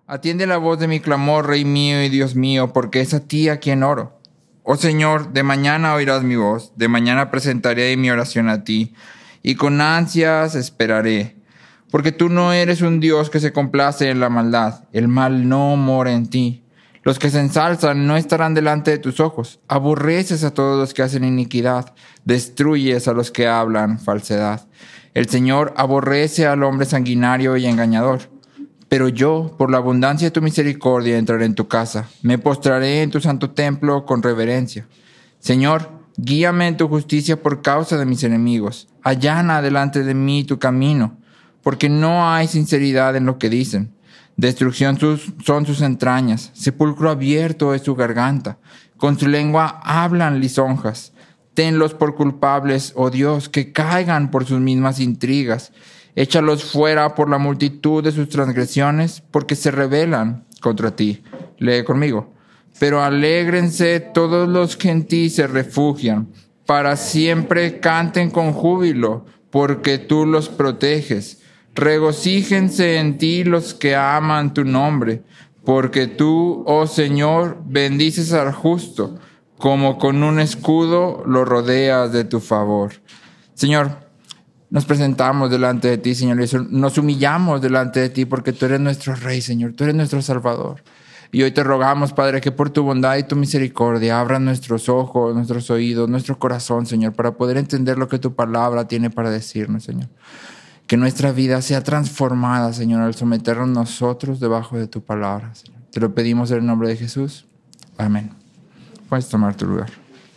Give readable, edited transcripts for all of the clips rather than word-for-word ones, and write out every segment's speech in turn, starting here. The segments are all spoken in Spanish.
Atiende la voz de mi clamor, Rey mío y Dios mío, porque es a ti a quien oro. Oh Señor, de mañana oirás mi voz, de mañana presentaré mi oración a ti, y con ansias esperaré. Porque tú no eres un Dios que se complace en la maldad, el mal no mora en ti. Los que se ensalzan no estarán delante de tus ojos. Aborreces a todos los que hacen iniquidad, destruyes a los que hablan falsedad. El Señor aborrece al hombre sanguinario y engañador. Pero yo, por la abundancia de tu misericordia, entraré en tu casa. Me postraré en tu santo templo con reverencia. Señor, guíame en tu justicia por causa de mis enemigos. Allana delante de mí tu camino, porque no hay sinceridad en lo que dicen. Destrucción son sus entrañas, sepulcro abierto es su garganta. Con su lengua hablan lisonjas. Tenlos por culpables, oh Dios, que caigan por sus mismas intrigas. Échalos fuera por la multitud de sus transgresiones, porque se rebelan contra ti. Lee conmigo. Pero alégrense todos los que en ti se refugian. Para siempre canten con júbilo, porque tú los proteges. Regocíjense en ti los que aman tu nombre, porque tú, oh Señor, bendices al justo, como con un escudo lo rodeas de tu favor. Señor, nos presentamos delante de ti, Señor, y nos humillamos delante de ti porque tú eres nuestro Rey, Señor, tú eres nuestro Salvador. Y hoy te rogamos, Padre, que por tu bondad y tu misericordia abran nuestros ojos, nuestros oídos, nuestro corazón, Señor, para poder entender lo que tu palabra tiene para decirnos, Señor. Que nuestra vida sea transformada, Señor, al someternos nosotros debajo de tu palabra, Señor. Te lo pedimos en el nombre de Jesús. Amén. Puedes tomar tu lugar.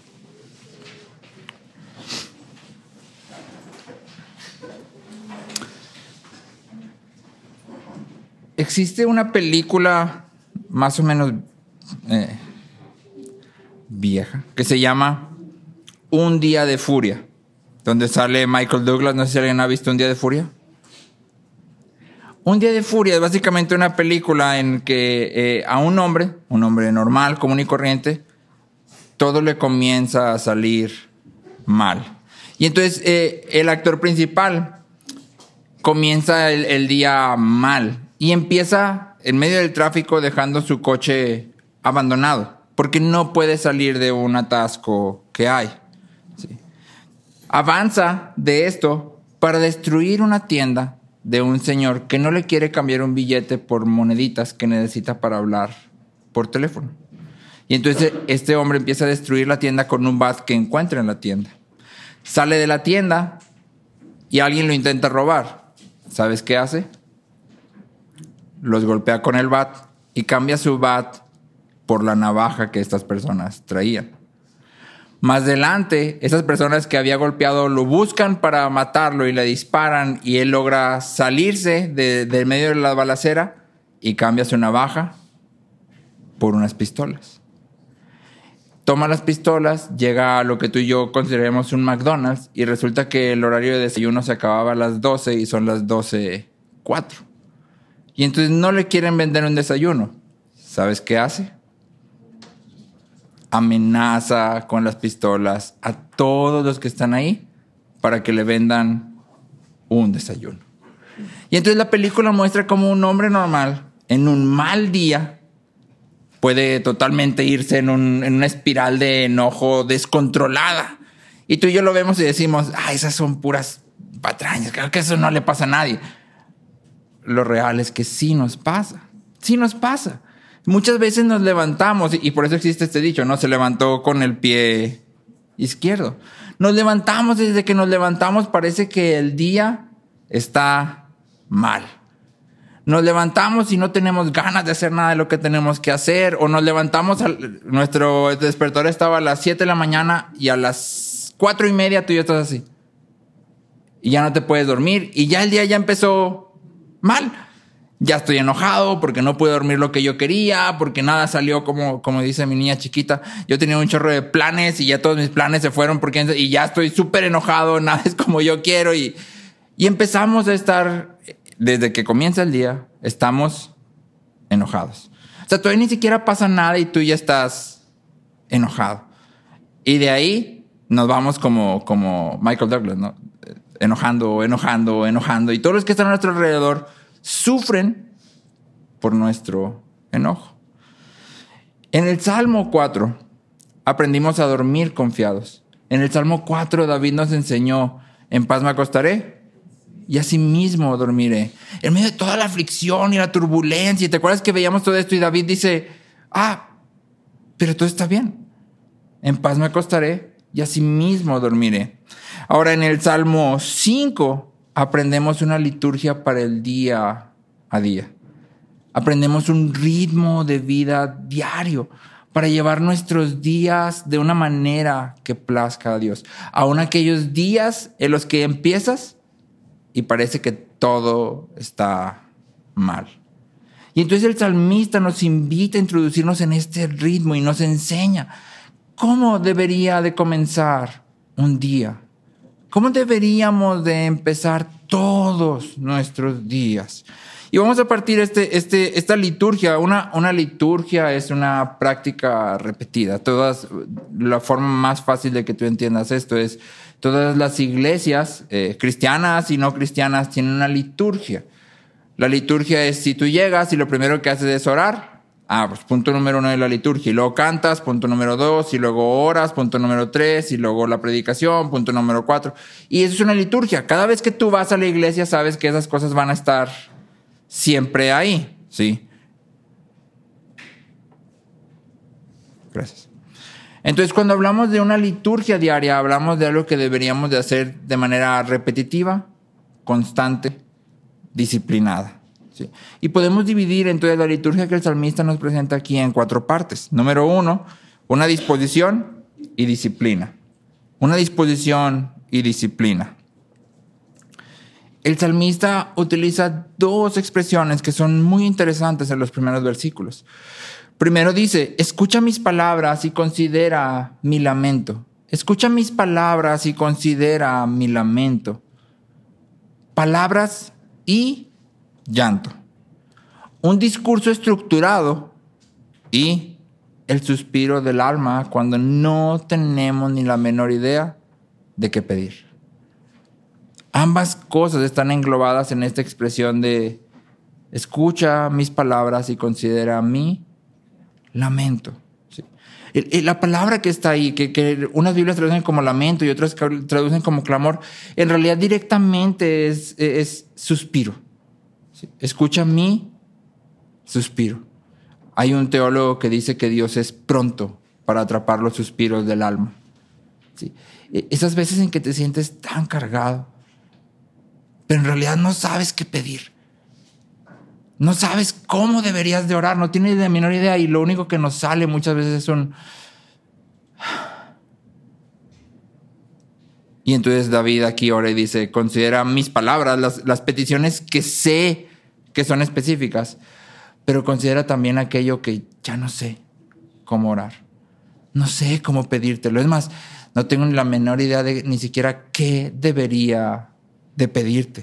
Existe una película más o menos vieja que se llama Un Día de Furia, donde sale Michael Douglas. No sé si alguien ha visto Un Día de Furia. Un Día de Furia es básicamente una película en que a un hombre normal, común y corriente, todo le comienza a salir mal. Y entonces el actor principal comienza el día mal y empieza en medio del tráfico dejando su coche abandonado porque no puede salir de un atasco que hay. ¿Sí? Avanza de esto para destruir una tienda de un señor que no le quiere cambiar un billete por moneditas que necesita para hablar por teléfono. Y entonces este hombre empieza a destruir la tienda con un bat que encuentra en la tienda. Sale de la tienda y alguien lo intenta robar. ¿Sabes qué hace? Los golpea con el bat y cambia su bat por la navaja que estas personas traían. Más adelante, esas personas que había golpeado lo buscan para matarlo y le disparan y él logra salirse del medio de la balacera y cambia su navaja por unas pistolas. Toma las pistolas, llega a lo que tú y yo consideremos un McDonald's y resulta que el horario de desayuno se acababa a las 12 y son las 12:04. Y entonces no le quieren vender un desayuno. ¿Sabes qué hace? Amenaza con las pistolas a todos los que están ahí para que le vendan un desayuno. Y entonces la película muestra cómo un hombre normal, en un mal día, puede totalmente irse en una espiral de enojo descontrolada. Y tú y yo lo vemos y decimos, esas son puras patrañas, creo que eso no le pasa a nadie. Lo real es que sí nos pasa. Sí nos pasa. Muchas veces nos levantamos, y por eso existe este dicho, ¿no? Se levantó con el pie izquierdo. Nos levantamos, desde que nos levantamos parece que el día está mal. Nos levantamos y no tenemos ganas de hacer nada de lo que tenemos que hacer, o nos levantamos, nuestro despertador estaba a las 7 de la mañana y a las 4:30 tú ya estás así. Y ya no te puedes dormir y ya el día ya empezó mal. Ya estoy enojado porque no pude dormir lo que yo quería, porque nada salió como dice mi niña chiquita. Yo tenía un chorro de planes y ya todos mis planes se fueron y ya estoy súper enojado, nada es como yo quiero. Y empezamos a estar, desde que comienza el día, estamos enojados. O sea, todavía ni siquiera pasa nada y tú ya estás enojado. Y de ahí nos vamos como Michael Douglas, ¿no? Enojando. Y todos los que están a nuestro alrededor sufren por nuestro enojo. En el Salmo 4 aprendimos a dormir confiados. En el Salmo 4 David nos enseñó: en paz me acostaré y asimismo dormiré. En medio de toda la aflicción y la turbulencia, ¿te acuerdas que veíamos todo esto? Y David dice: pero todo está bien. En paz me acostaré y asimismo dormiré. Ahora, en el Salmo 5 aprendemos una liturgia para el día a día. Aprendemos un ritmo de vida diario para llevar nuestros días de una manera que plazca a Dios. Aún aquellos días en los que empiezas y parece que todo está mal. Y entonces el salmista nos invita a introducirnos en este ritmo y nos enseña cómo debería de comenzar un día. ¿Cómo deberíamos de empezar todos nuestros días? Y vamos a partir esta liturgia. Una liturgia es una práctica repetida. La forma más fácil de que tú entiendas esto es: todas las iglesias, cristianas y no cristianas, tienen una liturgia. La liturgia es: si tú llegas y lo primero que haces es orar, pues punto número 1 de la liturgia. Y luego cantas, punto número 2. Y luego oras, punto número 3. Y luego la predicación, punto número 4. Y eso es una liturgia. Cada vez que tú vas a la iglesia, sabes que esas cosas van a estar siempre ahí, ¿sí? Gracias. Entonces, cuando hablamos de una liturgia diaria, hablamos de algo que deberíamos de hacer de manera repetitiva, constante, disciplinada, ¿sí? Y podemos dividir entonces la liturgia que el salmista nos presenta aquí en 4 partes. Número 1, una disposición y disciplina. Una disposición y disciplina. El salmista utiliza 2 expresiones que son muy interesantes en los primeros versículos. Primero dice: escucha mis palabras y considera mi lamento. Escucha mis palabras y considera mi lamento. Palabras y llanto. Un discurso estructurado y el suspiro del alma cuando no tenemos ni la menor idea de qué pedir. Ambas cosas están englobadas en esta expresión de: escucha mis palabras y considera mi lamento. ¿Sí? La palabra que está ahí, que unas Biblias traducen como lamento y otras traducen como clamor, en realidad directamente es suspiro. ¿Sí? Escucha mi suspiro. Hay un teólogo que dice que Dios es pronto para atrapar los suspiros del alma. ¿Sí? Esas veces en que te sientes tan cargado, pero en realidad no sabes qué pedir. No sabes cómo deberías de orar, no tienes la menor idea, y lo único que nos sale muchas veces es un... Y entonces David aquí ora y dice: considera mis palabras, las peticiones que sé que son específicas, pero considera también aquello que ya no sé cómo orar. No sé cómo pedírtelo. Es más, no tengo ni la menor idea de ni siquiera qué debería de pedirte.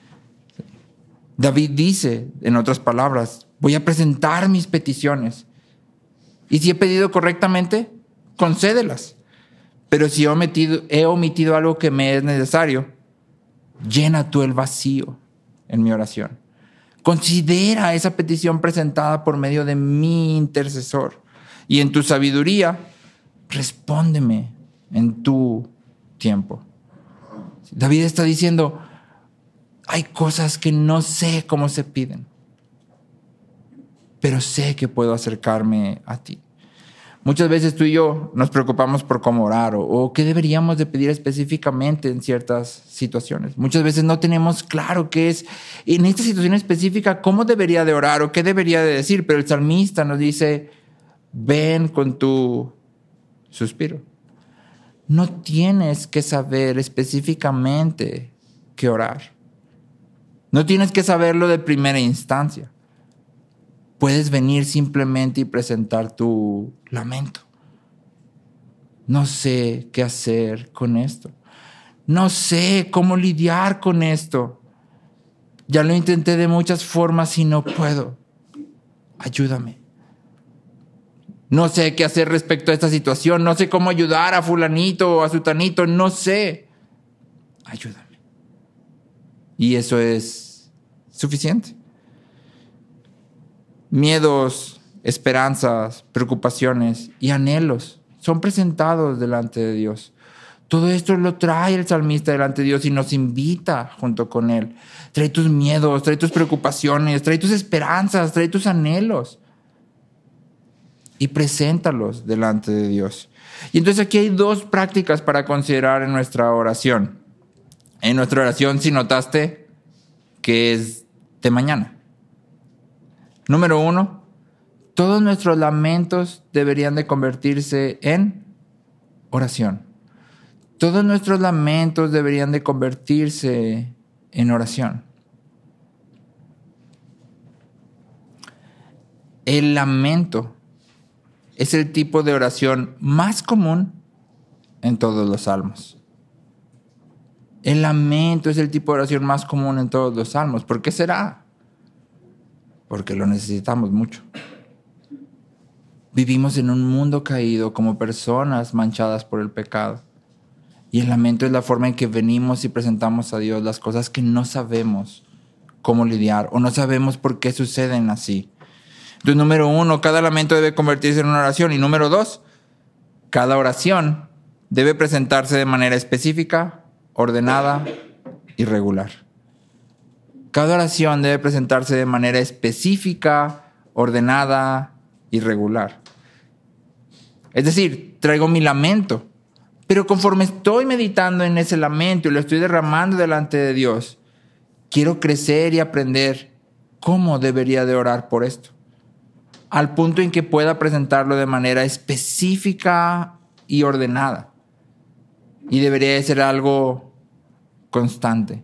David dice, en otras palabras: voy a presentar mis peticiones. Y si he pedido correctamente, concédelas. Pero si he omitido algo que me es necesario, llena tú el vacío en mi oración. Considera esa petición presentada por medio de mi intercesor. Y en tu sabiduría, respóndeme en tu tiempo. David está diciendo: hay cosas que no sé cómo se piden, pero sé que puedo acercarme a ti. Muchas veces tú y yo nos preocupamos por cómo orar o qué deberíamos de pedir específicamente en ciertas situaciones. Muchas veces no tenemos claro qué es, en esta situación específica, cómo debería de orar o qué debería de decir, pero el salmista nos dice: ven con tu suspiro. No tienes que saber específicamente qué orar. No tienes que saberlo de primera instancia. Puedes venir simplemente y presentar tu lamento. No sé qué hacer con esto. No sé cómo lidiar con esto. Ya lo intenté de muchas formas y no puedo. Ayúdame. No sé qué hacer respecto a esta situación. No sé cómo ayudar a fulanito o a sutanito. No sé. Ayúdame. Y eso es suficiente. Miedos, esperanzas, preocupaciones y anhelos son presentados delante de Dios. Todo esto lo trae el salmista delante de Dios y nos invita junto con él. Trae tus miedos, trae tus preocupaciones, trae tus esperanzas, trae tus anhelos y preséntalos delante de Dios. Y entonces aquí hay dos prácticas para considerar en nuestra oración. En nuestra oración, si notaste, que es de mañana. Número 1, todos nuestros lamentos deberían de convertirse en oración. Todos nuestros lamentos deberían de convertirse en oración. El lamento es el tipo de oración más común en todos los salmos. El lamento es el tipo de oración más común en todos los salmos. ¿Por qué será? Porque lo necesitamos mucho. Vivimos en un mundo caído como personas manchadas por el pecado. Y el lamento es la forma en que venimos y presentamos a Dios las cosas que no sabemos cómo lidiar o no sabemos por qué suceden así. Entonces, número 1, cada lamento debe convertirse en una oración. Y número 2, cada oración debe presentarse de manera específica, ordenada y regular. Cada oración debe presentarse de manera específica, ordenada y regular. Es decir, traigo mi lamento, pero conforme estoy meditando en ese lamento y lo estoy derramando delante de Dios, quiero crecer y aprender cómo debería de orar por esto, al punto en que pueda presentarlo de manera específica y ordenada. Y debería de ser algo constante.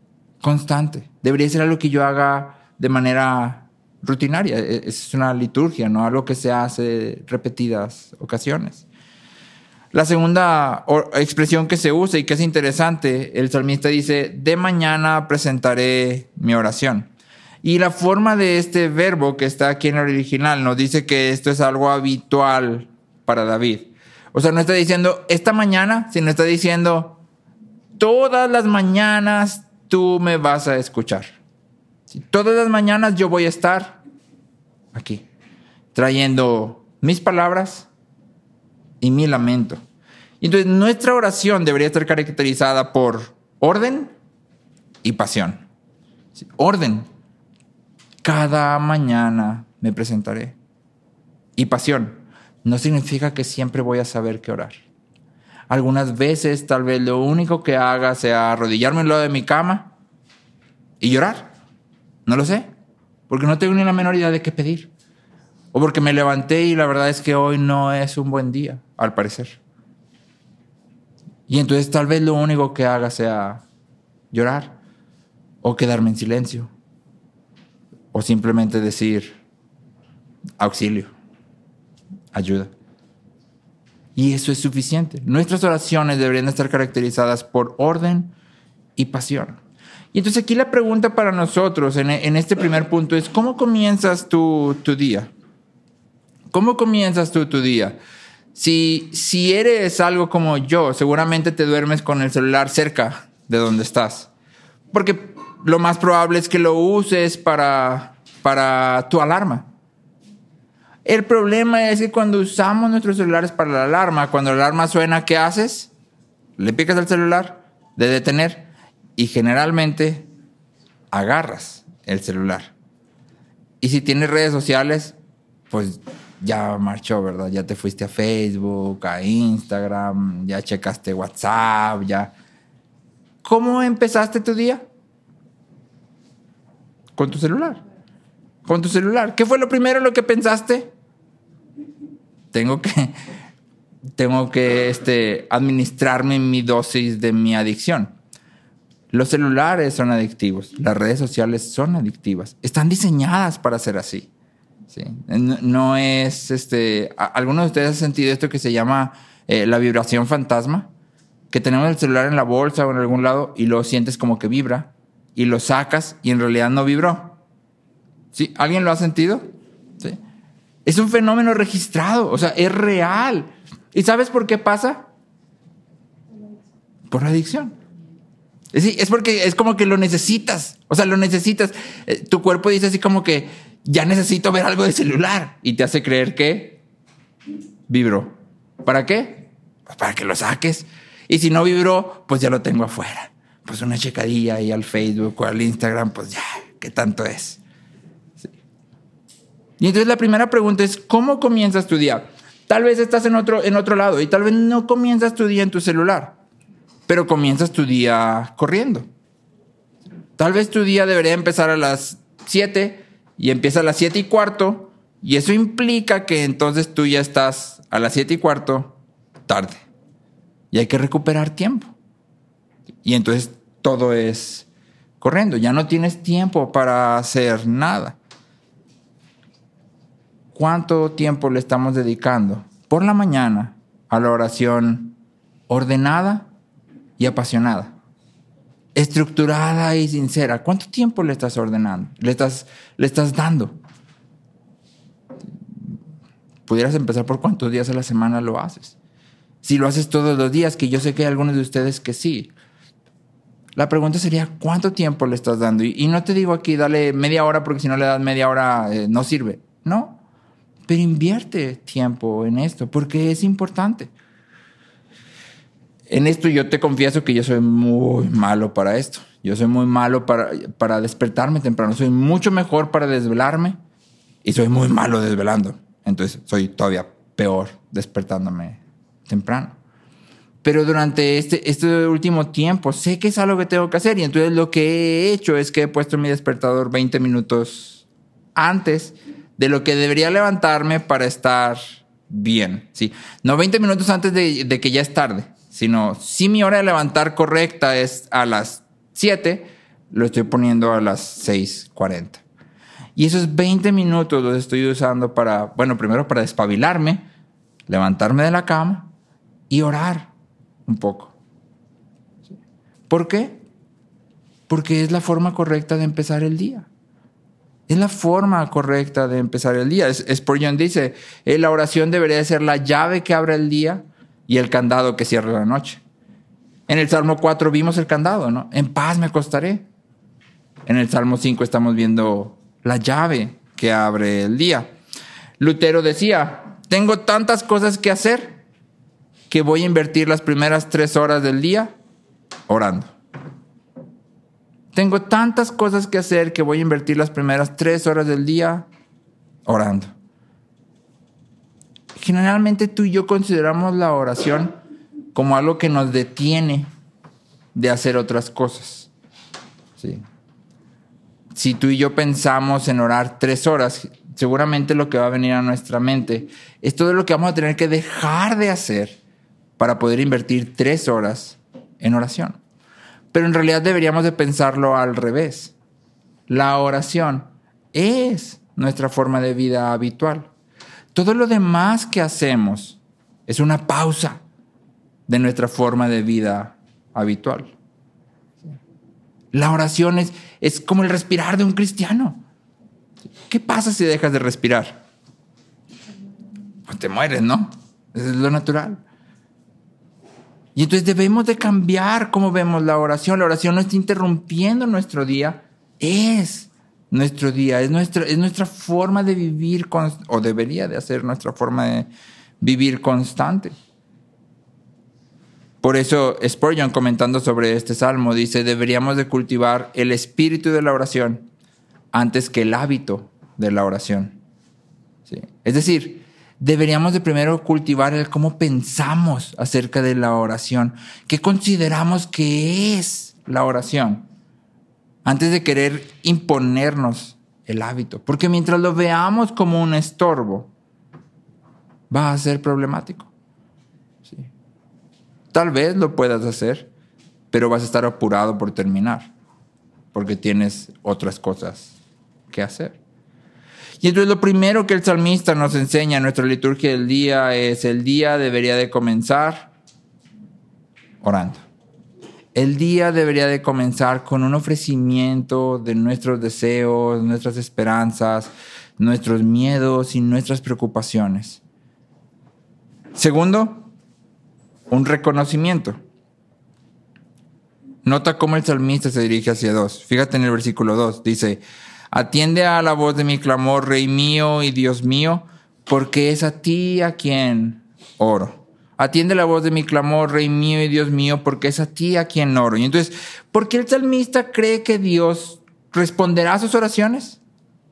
Debería ser algo que yo haga de manera rutinaria. Es una liturgia, no algo que se hace repetidas ocasiones. La segunda expresión que se usa y que es interesante, el salmista dice, de mañana presentaré mi oración. Y la forma de este verbo que está aquí en el original nos dice que esto es algo habitual para David. O sea, no está diciendo esta mañana, sino está diciendo todas las mañanas tú me vas a escuchar. Todas las mañanas yo voy a estar aquí, trayendo mis palabras y mi lamento. Y entonces nuestra oración debería estar caracterizada por orden y pasión. Orden. Cada mañana me presentaré. Y pasión. No significa que siempre voy a saber qué orar. Algunas veces tal vez lo único que haga sea arrodillarme en lo de mi cama y llorar. No lo sé. Porque no tengo ni la menor idea de qué pedir. O porque me levanté y la verdad es que hoy no es un buen día, al parecer. Y entonces tal vez lo único que haga sea llorar o quedarme en silencio. O simplemente decir auxilio, ayuda. Y eso es suficiente. Nuestras oraciones deberían estar caracterizadas por orden y pasión. Y entonces aquí la pregunta para nosotros en este primer punto es, ¿cómo comienzas tu día? ¿Cómo comienzas tu día? Si eres algo como yo, seguramente te duermes con el celular cerca de donde estás. Porque lo más probable es que lo uses para tu alarma. El problema es que cuando usamos nuestros celulares para la alarma, cuando la alarma suena, ¿qué haces? Le picas al celular de detener y generalmente agarras el celular. Y si tienes redes sociales, pues ya marchó, ¿verdad? Ya te fuiste a Facebook, a Instagram, ya checaste WhatsApp, ya. ¿Cómo empezaste tu día? Con tu celular. Con tu celular. ¿Qué fue lo primero en lo que pensaste? Tengo que administrarme mi dosis de mi adicción. Los celulares son adictivos. Las redes sociales son adictivas. Están diseñadas para ser así. ¿Sí? No es... ¿Alguno de ustedes ha sentido esto que se llama la vibración fantasma? Que tenemos el celular en la bolsa o en algún lado y lo sientes como que vibra y lo sacas y en realidad no vibró. ¿Sí? ¿Alguien lo ha sentido? ¿Sí? Es un fenómeno registrado, o sea, es real. ¿Y sabes por qué pasa? Por la adicción. Sí, es porque es como que lo necesitas, o sea, lo necesitas. Tu cuerpo dice así como que ya necesito ver algo de celular. Y te hace creer que vibró. ¿Para qué? Pues para que lo saques. Y si no vibró, pues ya lo tengo afuera. Pues una checadilla ahí al Facebook o al Instagram, pues ya, ¿qué tanto es? Sí. Y entonces la primera pregunta es, ¿cómo comienzas tu día? Tal vez estás en otro lado y tal vez no comienzas tu día en tu celular, pero comienzas tu día corriendo. Tal vez tu día debería empezar a las 7 y empieza a las 7:15, y eso implica que entonces tú ya estás a las 7:15 tarde. Y hay que recuperar tiempo. Y entonces todo es corriendo. Ya no tienes tiempo para hacer nada. ¿Cuánto tiempo le estamos dedicando por la mañana a la oración ordenada y apasionada? Estructurada y sincera. ¿Cuánto tiempo le estás ordenando? Le estás dando. Pudieras empezar por cuántos días a la semana lo haces. Si lo haces todos los días, que yo sé que hay algunos de ustedes que sí. La pregunta sería, ¿cuánto tiempo le estás dando? Y no te digo aquí, dale media hora, porque si no le das media hora no sirve. No, pero invierte tiempo en esto, porque es importante. En esto yo te confieso que yo soy muy malo para esto. Yo soy muy malo para despertarme temprano. Soy mucho mejor para desvelarme y soy muy malo desvelando. Entonces soy todavía peor despertándome temprano. Pero durante este último tiempo sé que es algo que tengo que hacer, y entonces lo que he hecho es que he puesto mi despertador 20 minutos antes de lo que debería levantarme para estar bien. ¿Sí? No 20 minutos antes de que ya es tarde, sino si mi hora de levantar correcta es a las 7, lo estoy poniendo a las 6:40. Y esos 20 minutos los estoy usando primero para despabilarme, levantarme de la cama y orar un poco. ¿Por qué? Porque es la forma correcta de empezar el día. Es la forma correcta de empezar el día. Spurgeon dice, la oración debería ser la llave que abre el día y el candado que cierra la noche. En el Salmo 4 vimos el candado, ¿no? En paz me acostaré. En el Salmo 5 estamos viendo la llave que abre el día. Lutero decía, tengo tantas cosas que hacer que voy a invertir las primeras 3 horas del día orando. Tengo tantas cosas que hacer que voy a invertir las primeras 3 horas del día orando. Generalmente tú y yo consideramos la oración como algo que nos detiene de hacer otras cosas. ¿Sí? Si tú y yo pensamos en orar 3 horas, seguramente lo que va a venir a nuestra mente es todo lo que vamos a tener que dejar de hacer para poder invertir 3 horas en oración. Pero en realidad deberíamos de pensarlo al revés. La oración es nuestra forma de vida habitual. Todo lo demás que hacemos es una pausa de nuestra forma de vida habitual. La oración es como el respirar de un cristiano. ¿Qué pasa si dejas de respirar? Pues te mueres, ¿no? Eso es lo natural. Y entonces debemos de cambiar cómo vemos la oración. La oración no está interrumpiendo nuestro día. Es nuestro día. Es nuestra forma de vivir, o debería de ser nuestra forma de vivir constante. Por eso Spurgeon, comentando sobre este salmo, dice, deberíamos de cultivar el espíritu de la oración antes que el hábito de la oración. ¿Sí? Es decir, deberíamos de primero cultivar el cómo pensamos acerca de la oración, qué consideramos que es la oración, antes de querer imponernos el hábito. Porque mientras lo veamos como un estorbo, va a ser problemático. ¿Sí? Tal vez lo puedas hacer, pero vas a estar apurado por terminar, porque tienes otras cosas que hacer. Y entonces lo primero que el salmista nos enseña en nuestra liturgia del día es: el día debería de comenzar orando. El día debería de comenzar con un ofrecimiento de nuestros deseos, nuestras esperanzas, nuestros miedos y nuestras preocupaciones. Segundo, un reconocimiento. Nota cómo el salmista se dirige hacia Dios. Fíjate en el versículo 2. Dice, Atiende a la voz de mi clamor, Rey mío y Dios mío, porque es a ti a quien oro. Atiende la voz de mi clamor, Rey mío y Dios mío, porque es a ti a quien oro. Y entonces, ¿por qué el salmista cree que Dios responderá a sus oraciones?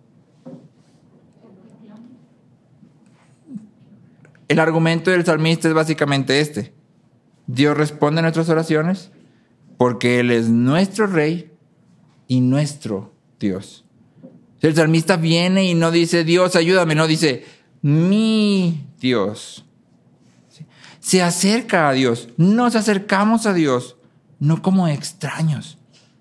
El argumento del salmista es básicamente este. Dios responde a nuestras oraciones porque Él es nuestro Rey y nuestro Dios. El salmista viene y no dice, Dios, ayúdame, no dice, mi Dios. Se acerca a Dios, nos acercamos a Dios, no como extraños.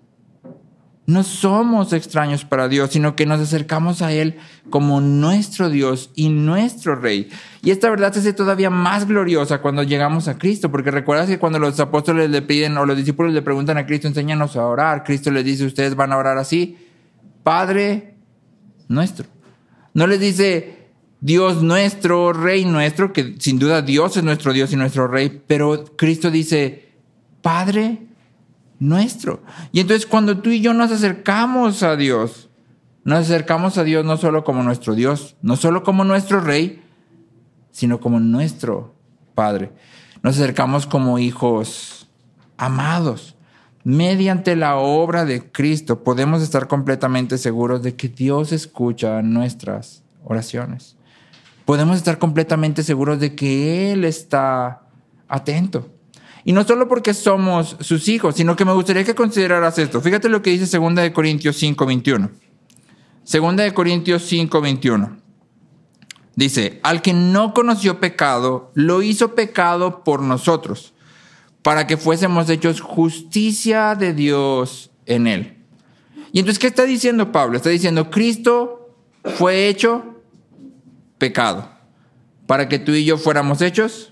No somos extraños para Dios, sino que nos acercamos a Él como nuestro Dios y nuestro Rey. Y esta verdad se hace todavía más gloriosa cuando llegamos a Cristo, porque recuerdas que cuando los apóstoles le piden o los discípulos le preguntan a Cristo, enséñanos a orar, Cristo les dice, ustedes van a orar así, Padre nuestro. No les dice Dios nuestro, Rey nuestro, que sin duda Dios es nuestro Dios y nuestro Rey, pero Cristo dice Padre nuestro. Y entonces cuando tú y yo nos acercamos a Dios no solo como nuestro Dios, no solo como nuestro Rey, sino como nuestro Padre. Nos acercamos como hijos amados. Mediante la obra de Cristo podemos estar completamente seguros de que Dios escucha nuestras oraciones. Podemos estar completamente seguros de que Él está atento. Y no solo porque somos sus hijos, sino que me gustaría que consideraras esto. Fíjate lo que dice 2 de Corintios 5:21. 2 de Corintios 5:21. Dice, al que no conoció pecado, lo hizo pecado por nosotros, para que fuésemos hechos justicia de Dios en él. Y entonces, ¿qué está diciendo Pablo? Está diciendo, Cristo fue hecho pecado, para que tú y yo fuéramos hechos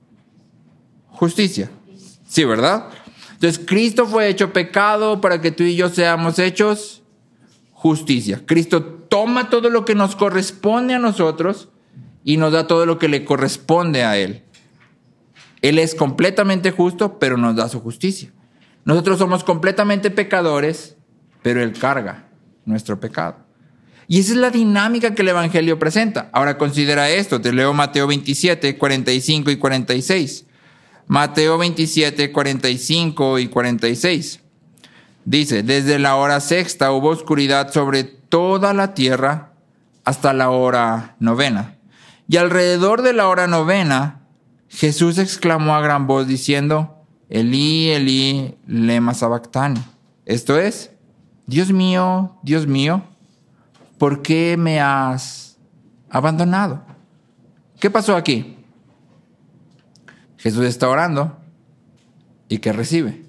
justicia. Sí, ¿verdad? Entonces, Cristo fue hecho pecado para que tú y yo seamos hechos justicia. Cristo toma todo lo que nos corresponde a nosotros y nos da todo lo que le corresponde a Él. Él es completamente justo, pero nos da su justicia. Nosotros somos completamente pecadores, pero Él carga nuestro pecado. Y esa es la dinámica que el Evangelio presenta. Ahora considera esto. Te leo Mateo 27, 45 y 46. Mateo 27, 45 y 46. Dice, desde la hora sexta hubo oscuridad sobre toda la tierra hasta la hora novena. Y alrededor de la hora novena, Jesús exclamó a gran voz diciendo, Elí, Elí, lema sabactani. Esto es, Dios mío, ¿por qué me has abandonado? ¿Qué pasó aquí? Jesús está orando y ¿qué recibe?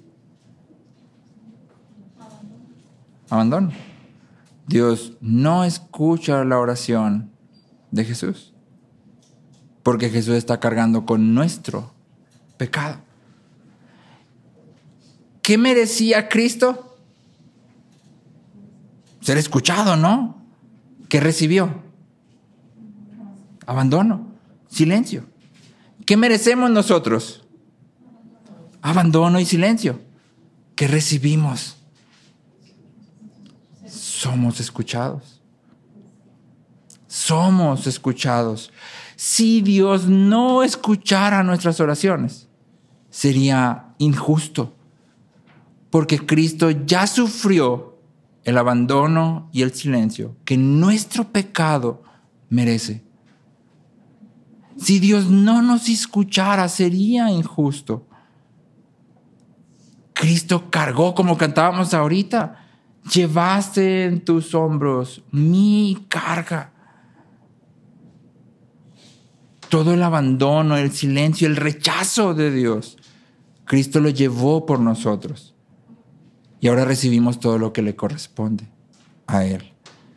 Abandono. Dios no escucha la oración de Jesús porque Jesús está cargando con nuestro pecado. ¿Qué merecía Cristo? Ser escuchado, ¿no? ¿Qué recibió? Abandono, silencio. ¿Qué merecemos nosotros? Abandono y silencio. ¿Qué recibimos? Somos escuchados. Somos escuchados. Si Dios no escuchara nuestras oraciones, sería injusto, porque Cristo ya sufrió el abandono y el silencio que nuestro pecado merece. Si Dios no nos escuchara, sería injusto. Cristo cargó, como cantábamos ahorita, llevaste en tus hombros mi carga. Todo el abandono, el silencio, el rechazo de Dios, Cristo lo llevó por nosotros. Y ahora recibimos todo lo que le corresponde a Él.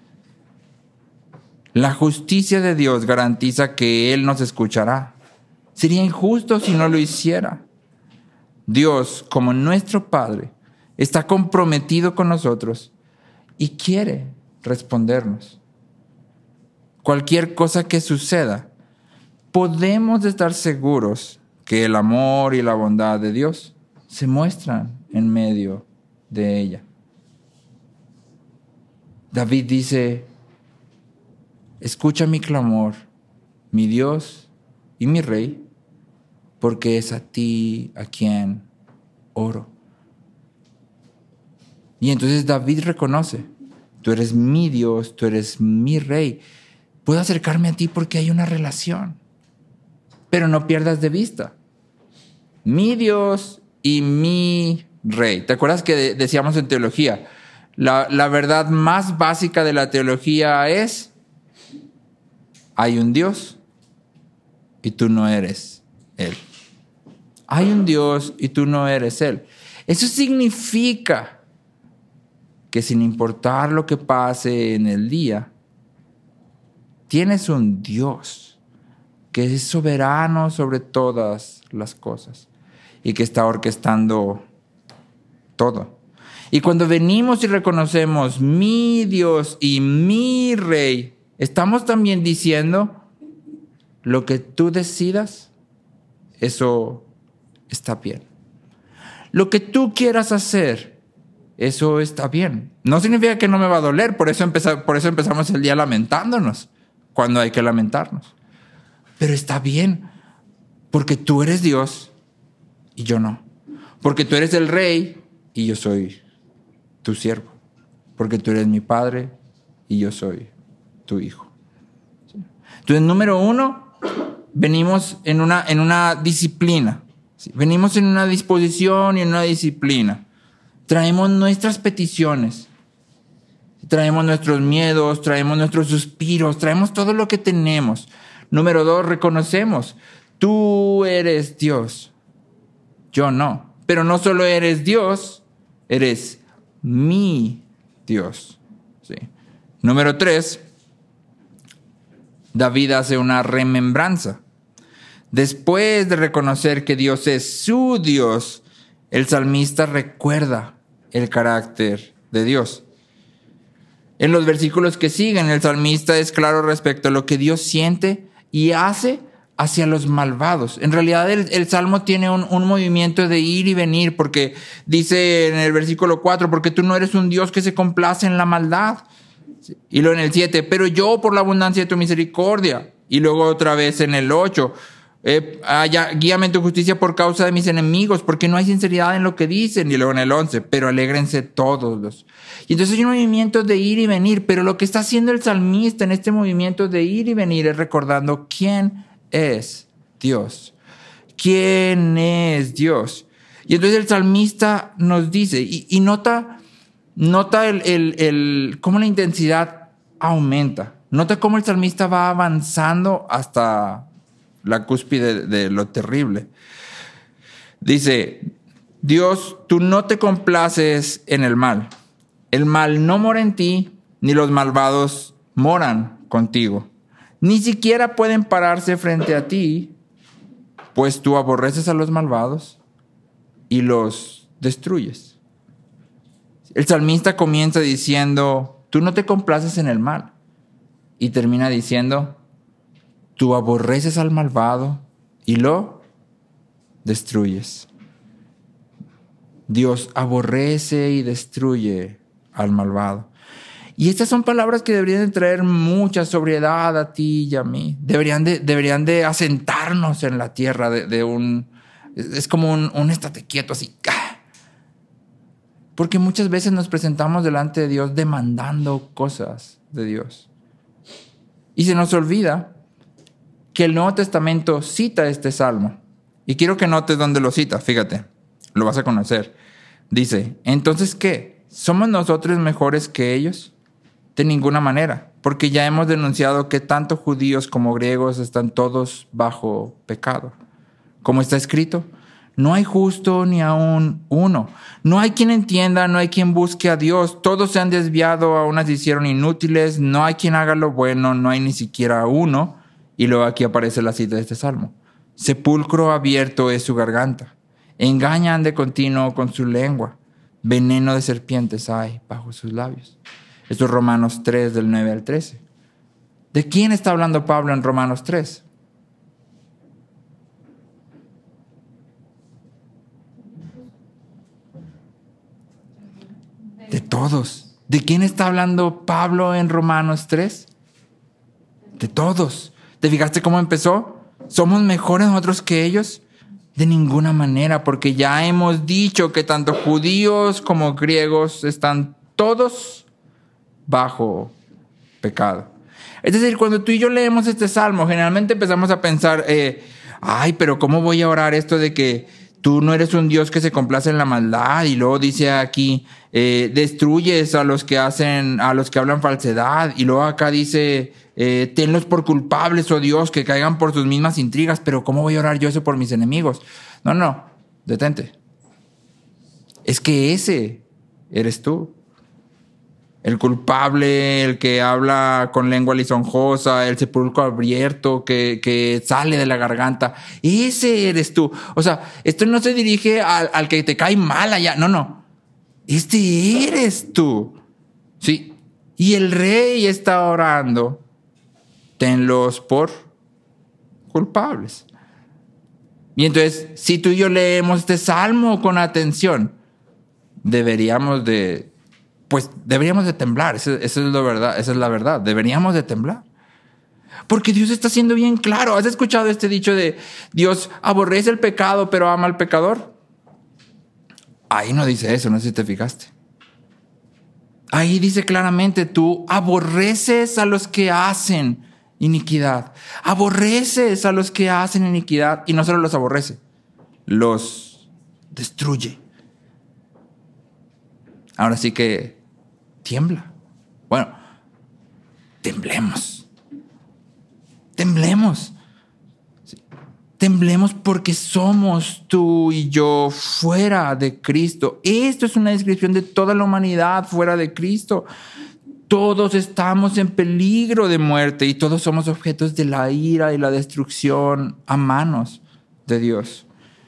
La justicia de Dios garantiza que Él nos escuchará. Sería injusto si no lo hiciera. Dios, como nuestro Padre, está comprometido con nosotros y quiere respondernos. Cualquier cosa que suceda, podemos estar seguros que el amor y la bondad de Dios se muestran en medio de ella. David dice, escucha mi clamor, mi Dios y mi Rey, porque es a ti a quien oro. Y entonces David reconoce, tú eres mi Dios, tú eres mi Rey. Puedo acercarme a ti porque hay una relación, pero no pierdas de vista. Mi Dios y mi Rey. ¿Te acuerdas que decíamos en teología? La verdad más básica de la teología es, hay un Dios y tú no eres Él. Hay un Dios y tú no eres Él. Eso significa que sin importar lo que pase en el día, tienes un Dios que es soberano sobre todas las cosas y que está orquestando todo. Y cuando venimos y reconocemos mi Dios y mi Rey, estamos también diciendo, lo que tú decidas, eso está bien. Lo que tú quieras hacer, eso está bien. No significa que no me va a doler, por eso empezamos el día lamentándonos, cuando hay que lamentarnos. Pero está bien, porque tú eres Dios y yo no. Porque tú eres el Rey y yo soy tu siervo. Porque tú eres mi Padre y yo soy tu Hijo. Entonces, número 1, venimos en una disciplina. Venimos en una disposición y en una disciplina. Traemos nuestras peticiones, traemos nuestros miedos, traemos nuestros suspiros, traemos todo lo que tenemos. Número 2, reconocemos, tú eres Dios, yo no. Pero no solo eres Dios, eres mi Dios. ¿Sí? Número 3, David hace una remembranza. Después de reconocer que Dios es su Dios, el salmista recuerda el carácter de Dios. En los versículos que siguen, el salmista es claro respecto a lo que Dios siente y hace hacia los malvados. En realidad el Salmo tiene un movimiento de ir y venir, porque dice en el versículo 4, porque tú no eres un Dios que se complace en la maldad. Y luego en el 7, pero yo por la abundancia de tu misericordia. Y luego otra vez en el 8, guíame en tu justicia por causa de mis enemigos, porque no hay sinceridad en lo que dicen. Y luego en el 11, pero alégrense todos. Y entonces hay un movimiento de ir y venir, pero lo que está haciendo el salmista en este movimiento de ir y venir es recordando quién es Dios. ¿Quién es Dios? Y entonces el salmista nos dice, y nota cómo la intensidad aumenta. Nota cómo el salmista va avanzando hasta la cúspide de lo terrible. Dice, Dios, tú no te complaces en el mal. El mal no mora en ti, ni los malvados moran contigo. Ni siquiera pueden pararse frente a ti, pues tú aborreces a los malvados y los destruyes. El salmista comienza diciendo, tú no te complaces en el mal. Y termina diciendo, tú aborreces al malvado y lo destruyes. Dios aborrece y destruye al malvado. Y estas son palabras que deberían de traer mucha sobriedad a ti y a mí. Deberían de asentarnos en la tierra es como un estate quieto así. Porque muchas veces nos presentamos delante de Dios demandando cosas de Dios. Y se nos olvida que el Nuevo Testamento cita este salmo. Y quiero que notes dónde lo cita, fíjate, lo vas a conocer. Dice, ¿entonces qué? ¿Somos nosotros mejores que ellos? De ninguna manera, porque ya hemos denunciado que tanto judíos como griegos están todos bajo pecado. Como está escrito, no hay justo ni aún uno. No hay quien entienda, no hay quien busque a Dios. Todos se han desviado, a unas se hicieron inútiles. No hay quien haga lo bueno, no hay ni siquiera uno. Y luego aquí aparece la cita de este salmo. Sepulcro abierto es su garganta. Engañan de continuo con su lengua. Veneno de serpientes hay bajo sus labios. Esto es Romanos 3, del 9 al 13. ¿De quién está hablando Pablo en Romanos 3? ¿De quién está hablando Pablo en Romanos 3? De todos. ¿Te fijaste cómo empezó? ¿Somos mejores nosotros que ellos? De ninguna manera, porque ya hemos dicho que tanto judíos como griegos están todos bajo pecado. Es decir, cuando tú y yo leemos este salmo, generalmente empezamos a pensar, pero ¿cómo voy a orar esto de que tú no eres un Dios que se complace en la maldad? Y luego dice aquí, destruyes a los que hablan falsedad. Y luego acá dice, tenlos por culpables, oh Dios, que caigan por sus mismas intrigas. Pero ¿cómo voy a orar yo eso por mis enemigos? No, detente. Es que ese eres tú. El culpable, el que habla con lengua lisonjosa, el sepulcro abierto que sale de la garganta. Ese eres tú. O sea, esto no se dirige al que te cae mal allá. No. Este eres tú. Sí. Y el rey está orando. Tenlos por culpables. Y entonces, si tú y yo leemos este salmo con atención, deberíamos de temblar. Esa es la verdad. Deberíamos de temblar. Porque Dios está siendo bien claro. ¿Has escuchado este dicho de Dios aborrece el pecado, pero ama al pecador? Ahí no dice eso, no sé si te fijaste. Ahí dice claramente, tú aborreces a los que hacen iniquidad. Aborreces a los que hacen iniquidad. Y no solo los aborrece, los destruye. Ahora sí que tiembla. Bueno, temblemos. Sí. Temblemos porque somos tú y yo fuera de Cristo. Esto es una descripción de toda la humanidad fuera de Cristo. Todos estamos en peligro de muerte y todos somos objetos de la ira y la destrucción a manos de Dios.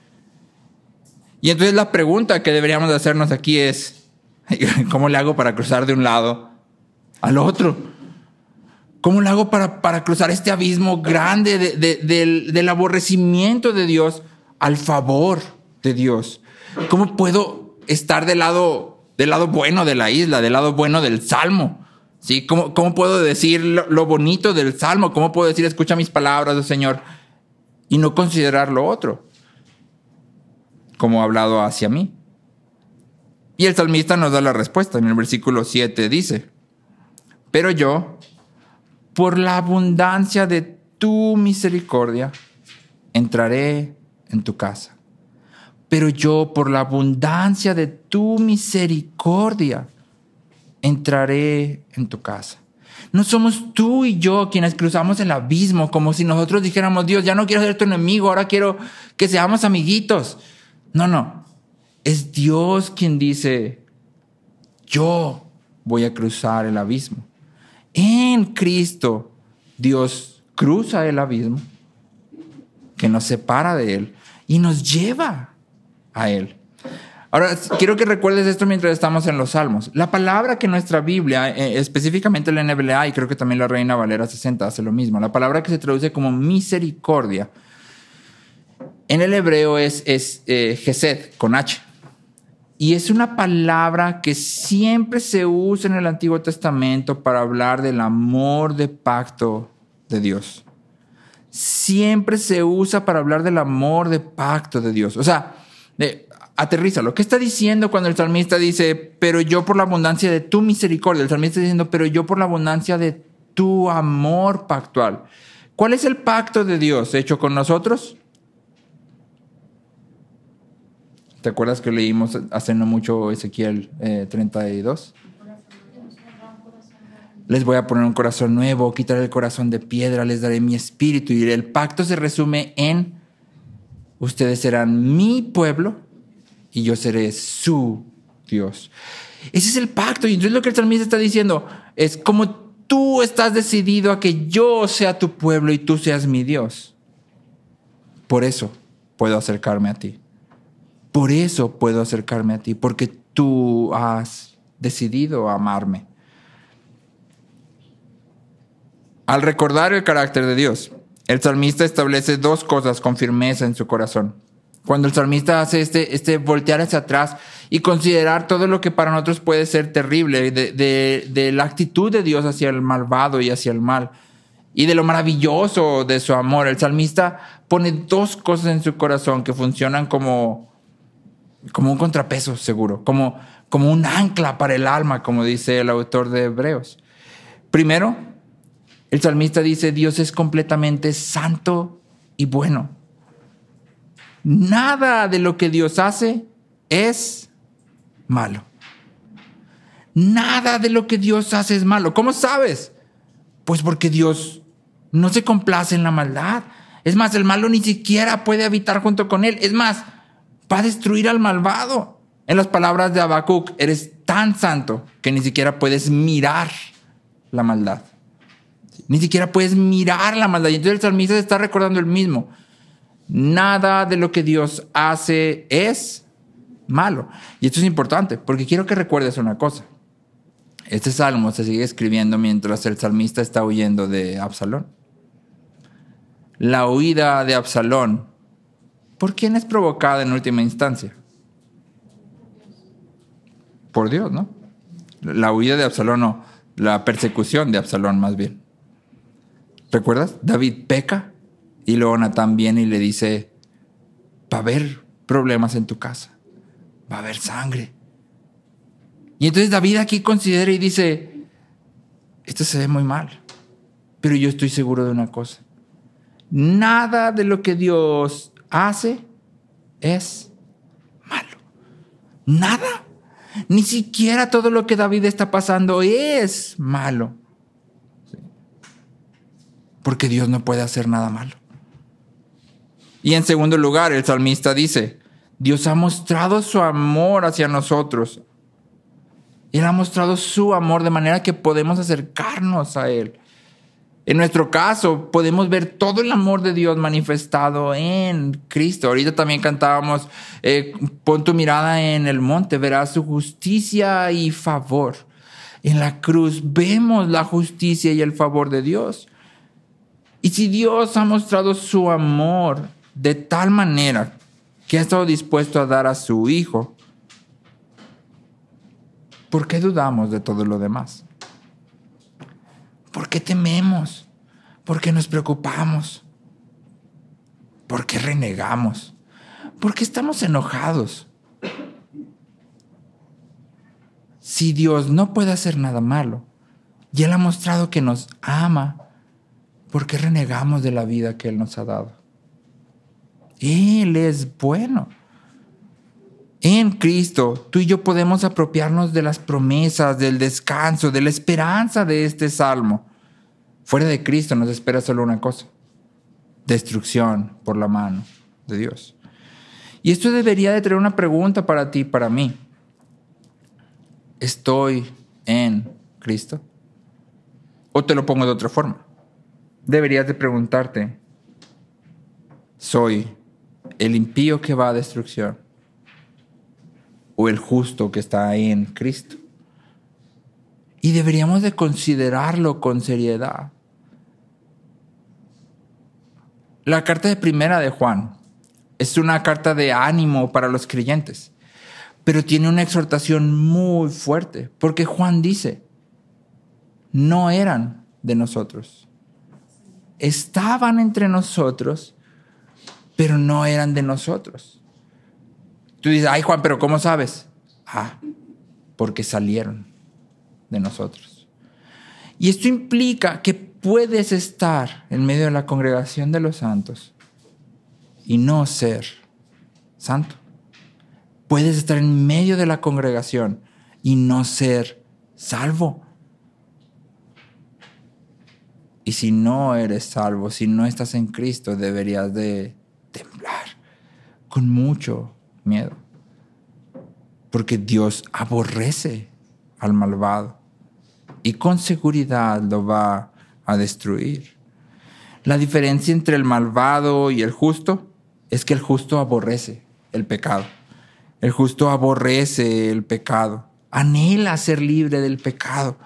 Y entonces la pregunta que deberíamos de hacernos aquí es, ¿cómo le hago para cruzar de un lado al otro? ¿Cómo le hago para cruzar este abismo grande del aborrecimiento de Dios al favor de Dios? ¿Cómo puedo estar del lado bueno de la isla, del lado bueno del salmo? ¿Sí? ¿Cómo puedo decir lo bonito del salmo? ¿Cómo puedo decir, escucha mis palabras, oh Señor, y no considerar lo otro como ha hablado hacia mí? Y el salmista nos da la respuesta. En el versículo 7 dice, pero yo, por la abundancia de tu misericordia, entraré en tu casa. Pero yo, por la abundancia de tu misericordia, entraré en tu casa. No somos tú y yo quienes cruzamos el abismo como si nosotros dijéramos, Dios, ya no quiero ser tu enemigo, ahora quiero que seamos amiguitos. No. Es Dios quien dice, yo voy a cruzar el abismo. En Cristo, Dios cruza el abismo que nos separa de Él y nos lleva a Él. Ahora, quiero que recuerdes esto mientras estamos en los Salmos. La palabra que nuestra Biblia, específicamente la NBLA y creo que también la Reina Valera 60 hace lo mismo, la palabra que se traduce como misericordia, en el hebreo es Hesed, con H. Y es una palabra que siempre se usa en el Antiguo Testamento para hablar del amor de pacto de Dios. Siempre se usa para hablar del amor de pacto de Dios. O sea, aterrízalo. ¿Qué está diciendo cuando el salmista dice, pero yo por la abundancia de tu misericordia? El salmista está diciendo, pero yo por la abundancia de tu amor pactual. ¿Cuál es el pacto de Dios hecho con nosotros? ¿Te acuerdas que leímos hace no mucho Ezequiel 32? Les voy a poner un corazón nuevo, quitaré el corazón de piedra, les daré mi espíritu. Y el pacto se resume en, ustedes serán mi pueblo y yo seré su Dios. Ese es el pacto. Y entonces lo que el salmista está diciendo es, como tú estás decidido a que yo sea tu pueblo y tú seas mi Dios, por eso puedo acercarme a ti. Por eso puedo acercarme a ti, porque tú has decidido amarme. Al recordar el carácter de Dios, el salmista establece dos cosas con firmeza en su corazón. Cuando el salmista hace este voltear hacia atrás y considerar todo lo que para nosotros puede ser terrible, de la actitud de Dios hacia el malvado y hacia el mal, y de lo maravilloso de su amor. El salmista pone dos cosas en su corazón que funcionan como un contrapeso seguro, como un ancla para el alma, como dice el autor de Hebreos. Primero, el salmista dice: Dios es completamente santo y bueno. Nada de lo que Dios hace es malo. Nada de lo que Dios hace es malo. ¿Cómo sabes? Pues porque Dios no se complace en la maldad. Es más, el malo ni siquiera puede habitar junto con él. Es más, va a destruir al malvado. En las palabras de Habacuc, eres tan santo que ni siquiera puedes mirar la maldad. Ni siquiera puedes mirar la maldad. Y entonces el salmista se está recordando el mismo. Nada de lo que Dios hace es malo. Y esto es importante porque quiero que recuerdes una cosa. Este salmo se sigue escribiendo mientras el salmista está huyendo de Absalón. La huida de Absalón, ¿por quién es provocada en última instancia? Por Dios, ¿no? La huida de Absalón, no. La persecución de Absalón, más bien. ¿Recuerdas? David peca y luego Natán viene y le dice: va a haber problemas en tu casa. Va a haber sangre. Y entonces David aquí considera y dice: esto se ve muy mal, pero yo estoy seguro de una cosa. Nada de lo que Dios hace es malo. Nada. Ni siquiera todo lo que David está pasando es malo. ¿Sí? Porque Dios no puede hacer nada malo. Y en segundo lugar, el salmista dice: Dios ha mostrado su amor hacia nosotros. Él ha mostrado su amor de manera que podemos acercarnos a Él. En nuestro caso, podemos ver todo el amor de Dios manifestado en Cristo. Ahorita también cantábamos: pon tu mirada en el monte, verás su justicia y favor. En la cruz vemos la justicia y el favor de Dios. Y si Dios ha mostrado su amor de tal manera que ha estado dispuesto a dar a su Hijo, ¿por qué dudamos de todo lo demás? ¿Por qué tememos? ¿Por qué nos preocupamos? ¿Por qué renegamos? ¿Por qué estamos enojados? Si Dios no puede hacer nada malo y Él ha mostrado que nos ama, ¿por qué renegamos de la vida que Él nos ha dado? Él es bueno. En Cristo, tú y yo podemos apropiarnos de las promesas, del descanso, de la esperanza de este salmo. Fuera de Cristo nos espera solo una cosa: destrucción por la mano de Dios. Y esto debería de traer una pregunta para ti y para mí. ¿Estoy en Cristo? O te lo pongo de otra forma. Deberías de preguntarte: ¿soy el impío que va a destrucción o el justo que está en Cristo? Y deberíamos de considerarlo con seriedad. La carta de primera de Juan es una carta de ánimo para los creyentes, pero tiene una exhortación muy fuerte, porque Juan dice: no eran de nosotros. Estaban entre nosotros, pero no eran de nosotros. Tú dices: ay, Juan, pero ¿cómo sabes? Porque salieron de nosotros. Y esto implica que puedes estar en medio de la congregación de los santos y no ser santo. Puedes estar en medio de la congregación y no ser salvo. Y si no eres salvo, si no estás en Cristo, deberías de temblar con mucho miedo. Porque Dios aborrece al malvado y con seguridad lo va a destruir. La diferencia entre el malvado y el justo es que el justo aborrece el pecado. El justo aborrece el pecado, anhela ser libre del pecado.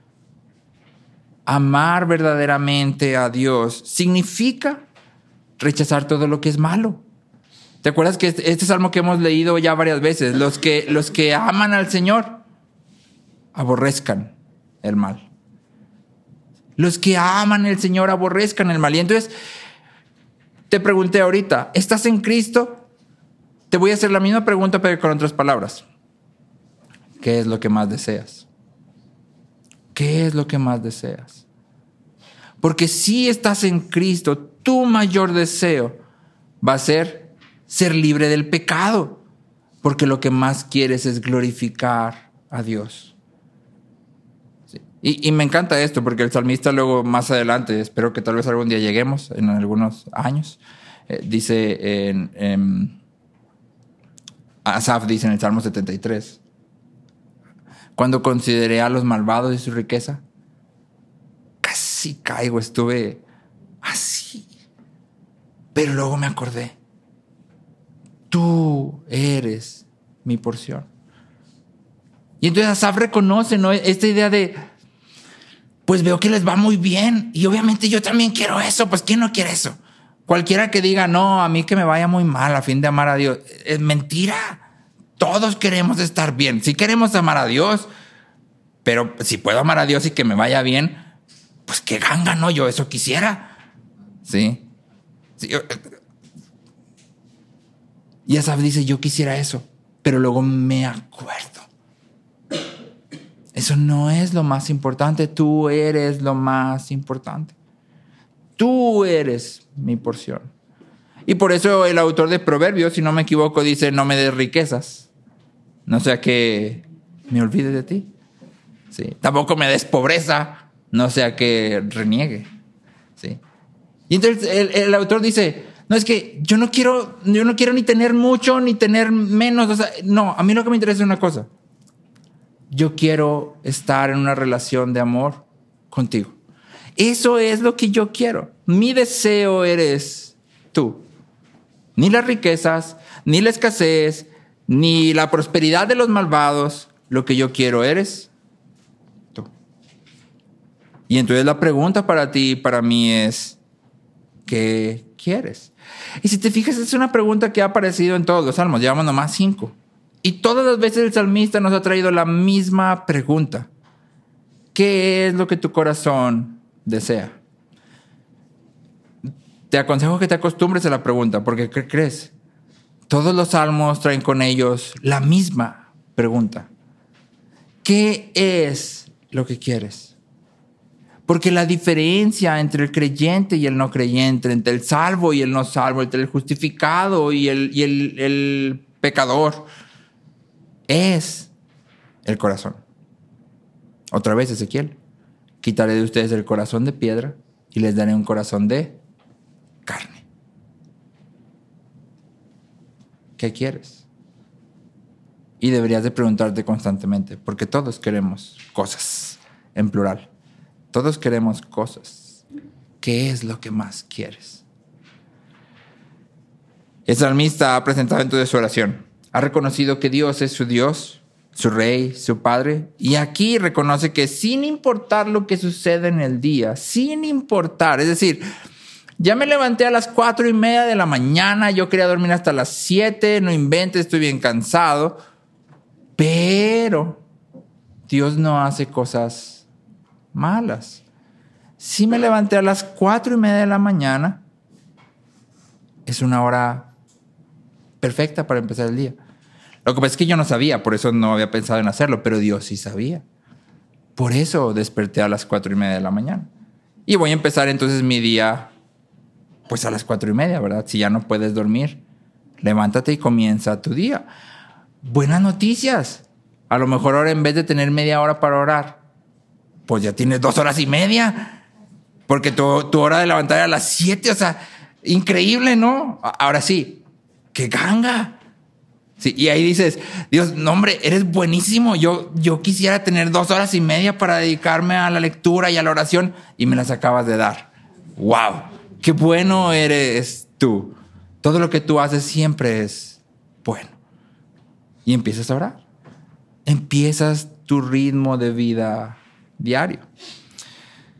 Amar verdaderamente a Dios significa rechazar todo lo que es malo. ¿Te acuerdas que este salmo que hemos leído ya varias veces? Los que aman al Señor aborrezcan el mal. Los que aman al Señor aborrezcan el mal. Y entonces te pregunté ahorita, ¿estás en Cristo? Te voy a hacer la misma pregunta, pero con otras palabras. ¿Qué es lo que más deseas? ¿Qué es lo que más deseas? Porque si estás en Cristo, tu mayor deseo va a ser libre del pecado. Porque lo que más quieres es glorificar a Dios. Sí. Y me encanta esto, porque el salmista luego más adelante, espero que tal vez algún día lleguemos, en algunos años, dice Asaf dice en el Salmo 73, cuando consideré a los malvados y su riqueza, casi caigo, estuve así. Pero luego me acordé, tú eres mi porción. Y entonces Asaf reconoce, ¿no?, esta idea de, pues veo que les va muy bien y obviamente yo también quiero eso. Pues ¿quién no quiere eso? Cualquiera que diga, no, a mí que me vaya muy mal a fin de amar a Dios, es mentira. Todos queremos estar bien. Sí queremos amar a Dios, pero si puedo amar a Dios y que me vaya bien, pues qué ganga, ¿no? Yo eso quisiera. ¿Sí? Sí. Y Asaf dice, yo quisiera eso, pero luego me acuerdo. Eso no es lo más importante. Tú eres lo más importante. Tú eres mi porción. Y por eso el autor de Proverbios, si no me equivoco, dice, no me des riquezas, no sea que me olvide de ti. Sí. Tampoco me des pobreza, no sea que reniegue. Sí. Y entonces el autor dice, no, es que yo no quiero ni tener mucho ni tener menos. O sea, no, a mí lo que me interesa es una cosa. Yo quiero estar en una relación de amor contigo. Eso es lo que yo quiero. Mi deseo eres tú. Ni las riquezas, ni la escasez, ni la prosperidad de los malvados. Lo que yo quiero eres tú. Y entonces la pregunta para ti y para mí es, ¿qué quieres? Y si te fijas, es una pregunta que ha aparecido en todos los salmos. Llevamos nomás 5. Y todas las veces el salmista nos ha traído la misma pregunta. ¿Qué es lo que tu corazón desea? Te aconsejo que te acostumbres a la pregunta, porque ¿qué crees? Todos los salmos traen con ellos la misma pregunta. ¿Qué es lo que quieres? Porque la diferencia entre el creyente y el no creyente, entre el salvo y el no salvo, entre el justificado y el pecador, es el corazón. Otra vez Ezequiel, quitaré de ustedes el corazón de piedra y les daré un corazón de carne. ¿Qué quieres? Y deberías de preguntarte constantemente, porque todos queremos cosas, en plural. Todos queremos cosas. ¿Qué es lo que más quieres? El salmista ha presentado entonces su oración. Ha reconocido que Dios es su Dios, su Rey, su Padre. Y aquí reconoce que sin importar lo que suceda en el día, sin importar, es decir, ya me levanté a las 4:30 de la mañana, yo quería dormir hasta las 7, no inventes, estoy bien cansado. Pero Dios no hace cosas malas. Si me levanté a las 4:30 de la mañana, es una hora perfecta para empezar el día. Lo que pasa es que yo no sabía, por eso no había pensado en hacerlo, pero Dios sí sabía. Por eso desperté a las 4:30 de la mañana. Y voy a empezar entonces mi día, pues a las 4:30, ¿verdad? Si ya no puedes dormir, levántate y comienza tu día. Buenas noticias. A lo mejor ahora en vez de tener media hora para orar, pues ya tienes 2 horas y media. Porque tu hora de levantar a las 7, o sea, increíble, ¿no? Ahora sí, ¡qué ganga! Sí, y ahí dices, Dios, no hombre, eres buenísimo. Yo quisiera tener 2 horas y media para dedicarme a la lectura y a la oración y me las acabas de dar. ¡Wow! ¡Qué bueno eres tú! Todo lo que tú haces siempre es bueno. Y empiezas a orar. Empiezas tu ritmo de vida diario.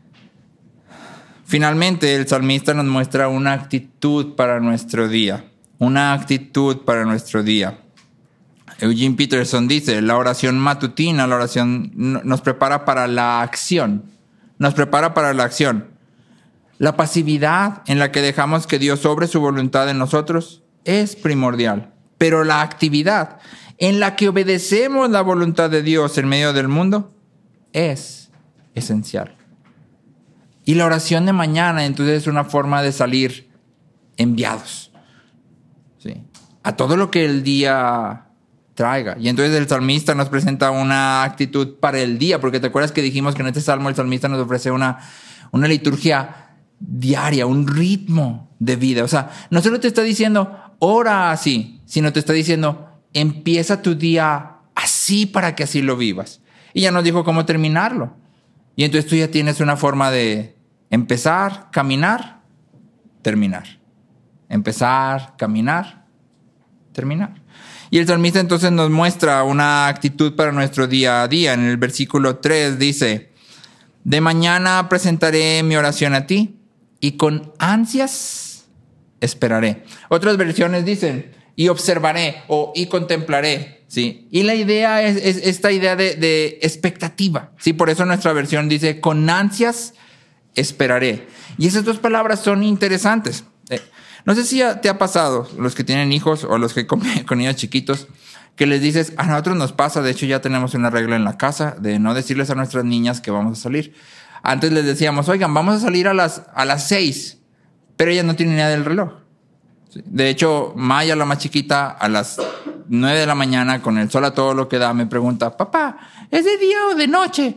Finalmente, el salmista nos muestra una actitud para nuestro día. una actitud para nuestro día. Eugene Peterson dice, la oración matutina, la oración nos prepara para la acción. Nos prepara para la acción. La pasividad en la que dejamos que Dios obre su voluntad en nosotros es primordial. Pero la actividad en la que obedecemos la voluntad de Dios en medio del mundo es esencial. Y la oración de mañana entonces es una forma de salir enviados, ¿sí?, a todo lo que el día traiga. Y entonces el salmista nos presenta una actitud para el día, porque te acuerdas que dijimos que en este salmo el salmista nos ofrece una liturgia diaria, un ritmo de vida. O sea, no solo te está diciendo ora así, sino te está diciendo empieza tu día así para que así lo vivas. Y ya nos dijo cómo terminarlo. Y entonces tú ya tienes una forma de empezar, caminar, terminar. Empezar, caminar, terminar. Y el salmista entonces nos muestra una actitud para nuestro día a día. En el versículo 3 dice, de mañana presentaré mi oración a ti y con ansias esperaré. Otras versiones dicen, y observaré o y contemplaré, ¿sí? Y la idea es esta idea de expectativa, ¿sí? Por eso nuestra versión dice, con ansias esperaré. Y esas dos palabras son interesantes. No sé si te ha pasado, los que tienen hijos o los que con niños chiquitos, que les dices, a nosotros nos pasa, de hecho ya tenemos una regla en la casa de no decirles a nuestras niñas que vamos a salir. Antes les decíamos, oigan, vamos a salir a las 6, pero ella no tiene ni idea del reloj. De hecho, Maya, la más chiquita, a las 9 de la mañana, con el sol a todo lo que da, me pregunta, papá, ¿es de día o de noche?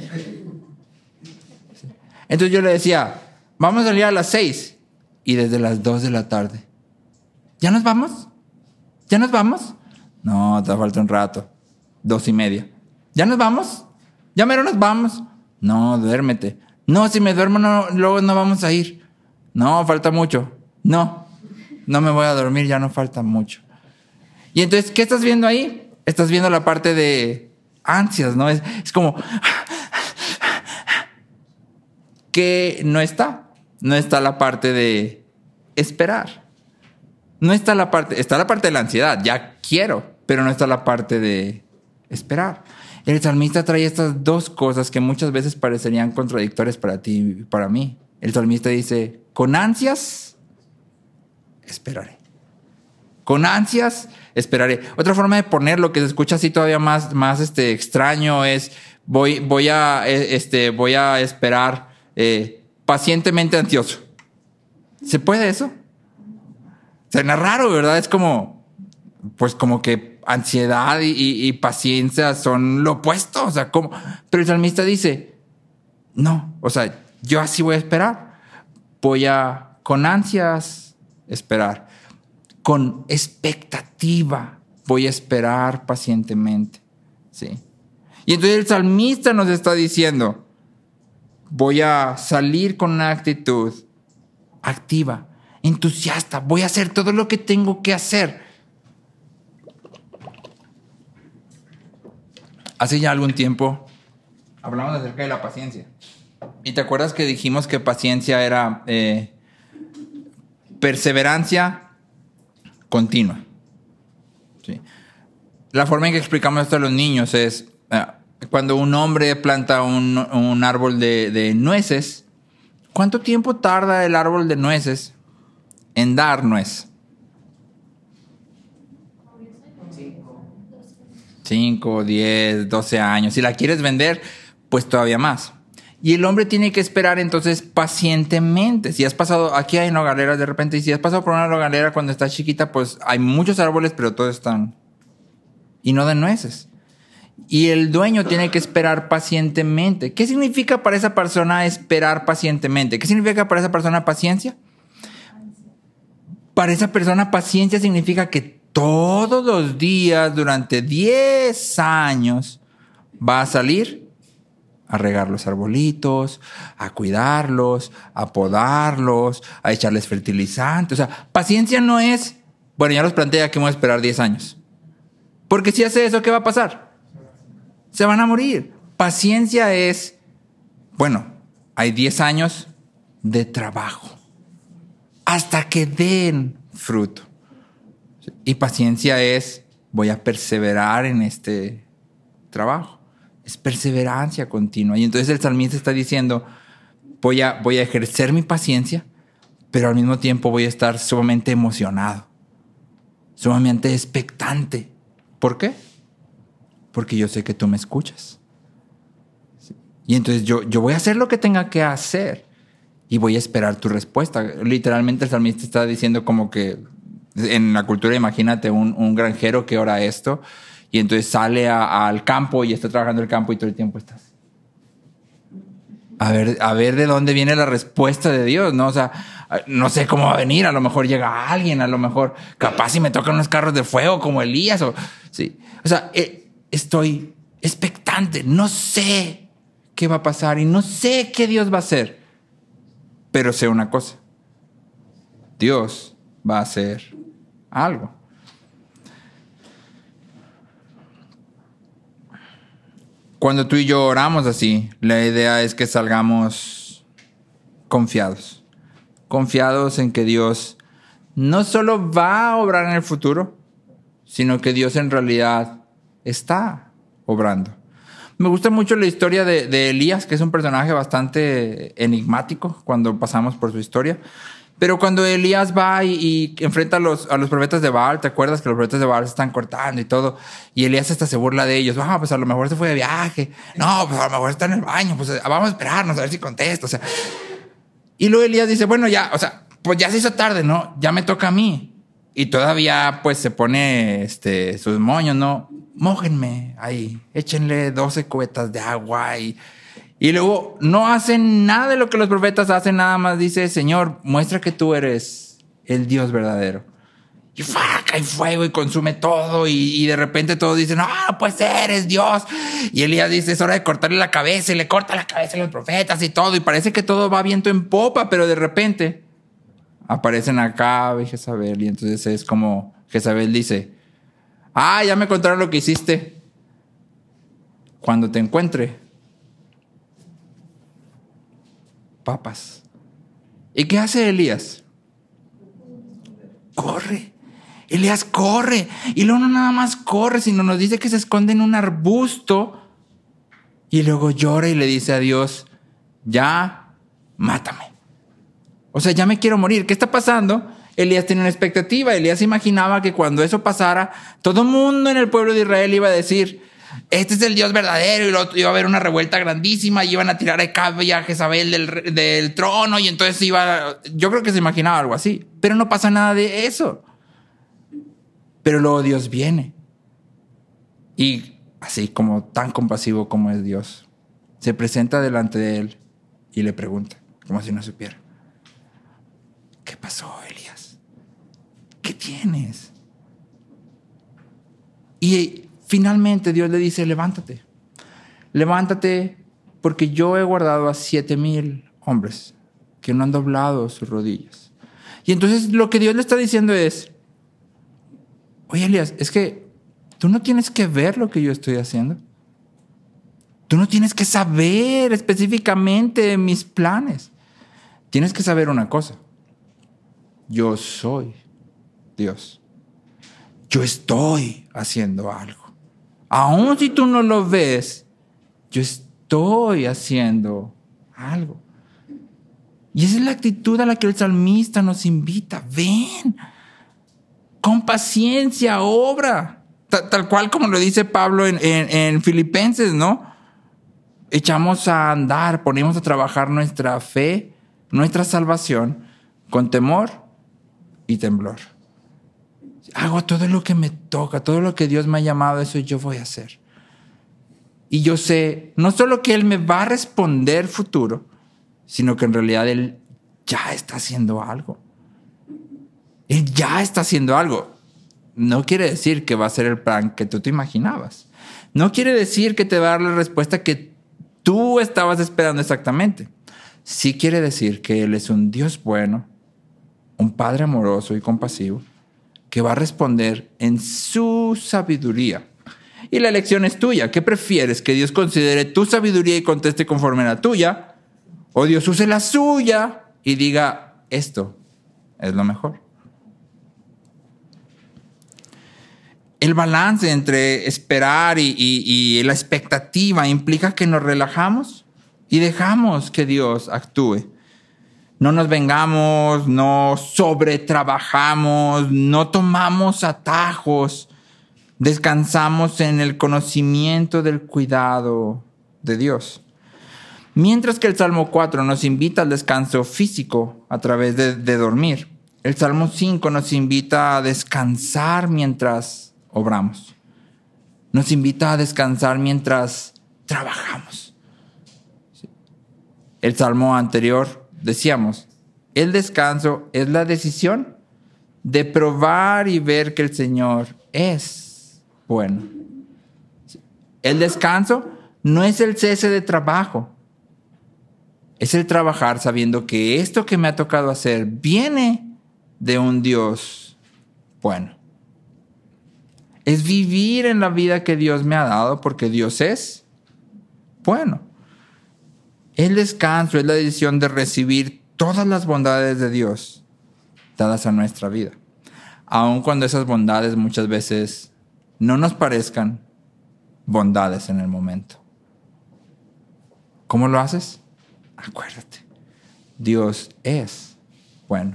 Entonces yo le decía, vamos a salir a las 6. Y desde las 2 de la tarde. ¿Ya nos vamos? ¿Ya nos vamos? No, te falta un rato. 2:30. ¿Ya nos vamos? ¿Ya mero nos vamos? No, duérmete. No, si me duermo no, luego no vamos a ir. No, falta mucho. No me voy a dormir, ya no falta mucho. Y entonces, ¿qué estás viendo ahí? Estás viendo la parte de ansias, ¿no? Es como que no está la parte de esperar. Está la parte de la ansiedad, ya quiero, pero no está la parte de esperar. El salmista trae estas dos cosas que muchas veces parecerían contradictorias para ti y para mí. El salmista dice, con ansias esperaré. Con ansias esperaré. Otra forma de ponerlo que se escucha así todavía más extraño es voy a esperar pacientemente ansioso. ¿Se puede eso? Suena raro, ¿verdad? Es como que ansiedad y paciencia son lo opuesto. O sea, ¿cómo? Pero el salmista dice, no, o sea, yo así voy a esperar. Voy a, con ansias, esperar. Con expectativa, voy a esperar pacientemente. ¿Sí? Y entonces el salmista nos está diciendo, voy a salir con una actitud activa, entusiasta. Voy a hacer todo lo que tengo que hacer. Hace ya algún tiempo hablamos acerca de la paciencia. ¿Y te acuerdas que dijimos que paciencia era perseverancia continua? ¿Sí? La forma en que explicamos esto a los niños es cuando un hombre planta un árbol de nueces, ¿cuánto tiempo tarda el árbol de nueces en dar nuez? 5, 10, 12 años. Si la quieres vender, pues todavía más. Y el hombre tiene que esperar entonces pacientemente. Si has pasado, aquí hay nogaleras de repente, y si has pasado por una nogalera cuando estás chiquita, pues hay muchos árboles, pero todos están y no dan nueces. Y el dueño tiene que esperar pacientemente. ¿Qué significa para esa persona esperar pacientemente? ¿Qué significa para esa persona paciencia? Para esa persona paciencia significa que todos los días durante 10 años va a salir a regar los arbolitos, a cuidarlos, a podarlos, a echarles fertilizante. O sea, paciencia no es, bueno, ya los plantea que vamos a esperar 10 años. Porque si hace eso, ¿qué va a pasar? Se van a morir. Paciencia es, bueno, hay 10 años de trabajo hasta que den fruto. Y paciencia es, voy a perseverar en este trabajo. Es perseverancia continua. Y entonces el salmista está diciendo, voy a ejercer mi paciencia, pero al mismo tiempo voy a estar sumamente emocionado, sumamente expectante. ¿Por qué? Porque yo sé que tú me escuchas. Y entonces yo voy a hacer lo que tenga que hacer y voy a esperar tu respuesta. Literalmente el salmista está diciendo como que en la cultura, imagínate un granjero que ora esto y entonces sale al campo y está trabajando el campo y todo el tiempo estás. A ver de dónde viene la respuesta de Dios, ¿no? O sea, no sé cómo va a venir. A lo mejor llega alguien, a lo mejor capaz si me tocan unos carros de fuego como Elías. Sí. O sea, estoy expectante. No sé qué va a pasar y no sé qué Dios va a hacer. Pero sé una cosa. Dios va a hacer algo. Cuando tú y yo oramos así, la idea es que salgamos confiados. Confiados en que Dios no solo va a obrar en el futuro, sino que Dios en realidad está obrando. Me gusta mucho la historia de Elías, que es un personaje bastante enigmático cuando pasamos por su historia. Pero cuando Elías va y enfrenta a los profetas de Baal, ¿te acuerdas que los profetas de Baal se están cortando y todo? Y Elías hasta se burla de ellos. Pues a lo mejor se fue de viaje. No, pues a lo mejor está en el baño. Pues vamos a esperarnos a ver si contesta. O sea, y luego Elías dice, bueno, ya, o sea, pues ya se hizo tarde, ¿no? Ya me toca a mí. Y todavía pues se pone sus moños, ¿no? Mójenme ahí, échenle 12 cubetas de agua y luego no hacen nada de lo que los profetas hacen, nada más dice, Señor, muestra que tú eres el Dios verdadero. Y cae fuego y consume todo y de repente todos dicen, pues eres Dios. Y Elías dice, es hora de cortarle la cabeza y le corta la cabeza a los profetas y todo. Y parece que todo va viento en popa, pero de repente aparecen Acab y Jezabel y entonces es como Jezabel dice, ya me contaron lo que hiciste. Cuando te encuentre, papas. ¿Y qué hace Elías? Corre. Elías corre. Y luego no nada más corre, sino nos dice que se esconde en un arbusto. Y luego llora y le dice a Dios, ya, mátame. O sea, ya me quiero morir. ¿Qué está pasando? Elías tenía una expectativa. Elías imaginaba que cuando eso pasara, todo el mundo en el pueblo de Israel iba a decir, este es el Dios verdadero, y iba a haber una revuelta grandísima y iban a tirar a Acab y a Jezabel del trono y entonces yo creo que se imaginaba algo así, pero no pasa nada de eso. Pero luego Dios viene y así como tan compasivo como es Dios, se presenta delante de él y le pregunta, como si no supiera, ¿qué pasó, Elías? ¿Qué tienes? Y finalmente Dios le dice, levántate porque yo he guardado a 7,000 hombres que no han doblado sus rodillas. Y entonces lo que Dios le está diciendo es, oye Elías, es que tú no tienes que ver lo que yo estoy haciendo. Tú no tienes que saber específicamente mis planes. Tienes que saber una cosa. Yo soy Dios. Yo estoy haciendo algo. Aun si tú no lo ves, yo estoy haciendo algo. Y esa es la actitud a la que el salmista nos invita. Ven, con paciencia, obra. Tal cual como lo dice Pablo en Filipenses, ¿no? Echamos a andar, ponemos a trabajar nuestra fe, nuestra salvación, con temor y temblor. Hago todo lo que me toca, todo lo que Dios me ha llamado, eso yo voy a hacer. Y yo sé, no solo que Él me va a responder futuro, sino que en realidad Él ya está haciendo algo. Él ya está haciendo algo. No quiere decir que va a ser el plan que tú te imaginabas. No quiere decir que te va a dar la respuesta que tú estabas esperando exactamente. Sí quiere decir que Él es un Dios bueno, un Padre amoroso y compasivo, que va a responder en su sabiduría. Y la elección es tuya. ¿Qué prefieres? ¿Que Dios considere tu sabiduría y conteste conforme a la tuya? ¿O Dios use la suya y diga, esto es lo mejor? el balance entre esperar y la expectativa implica que nos relajamos y dejamos que Dios actúe. No nos vengamos, no sobretrabajamos, no tomamos atajos. Descansamos en el conocimiento del cuidado de Dios. Mientras que el Salmo 4 nos invita al descanso físico a través de dormir, el Salmo 5 nos invita a descansar mientras obramos. Nos invita a descansar mientras trabajamos. El Salmo anterior decíamos, el descanso es la decisión de probar y ver que el Señor es bueno. El descanso no es el cese de trabajo. Es el trabajar sabiendo que esto que me ha tocado hacer viene de un Dios bueno. Es vivir en la vida que Dios me ha dado porque Dios es bueno. El descanso es la decisión de recibir todas las bondades de Dios dadas a nuestra vida. Aun cuando esas bondades muchas veces no nos parezcan bondades en el momento. ¿Cómo lo haces? Acuérdate, Dios es bueno.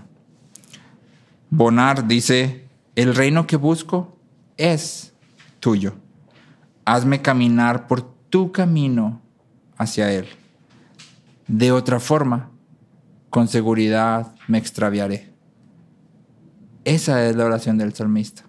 Bonar dice, el reino que busco es tuyo. Hazme caminar por tu camino hacia él. De otra forma, con seguridad me extraviaré. Esa es la oración del salmista.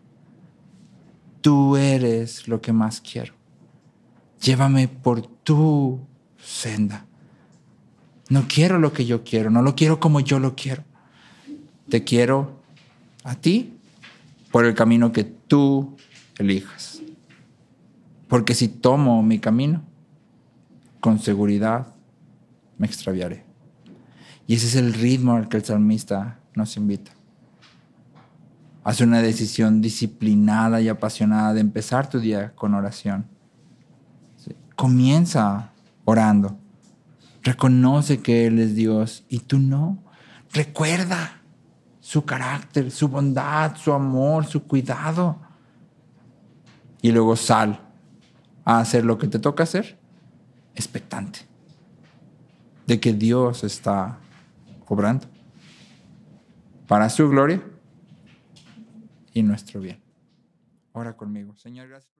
Tú eres lo que más quiero. Llévame por tu senda. No quiero lo que yo quiero, no lo quiero como yo lo quiero. Te quiero a ti por el camino que tú elijas. Porque si tomo mi camino, con seguridad me extraviaré. Y ese es el ritmo al que el salmista nos invita. Haz una decisión disciplinada y apasionada de empezar tu día con oración. ¿Sí? Comienza orando. Reconoce que Él es Dios y tú no. Recuerda su carácter, su bondad, su amor, su cuidado. Y luego sal a hacer lo que te toca hacer, expectante de que Dios está obrando para su gloria y nuestro bien. Ora conmigo. Señor, gracias.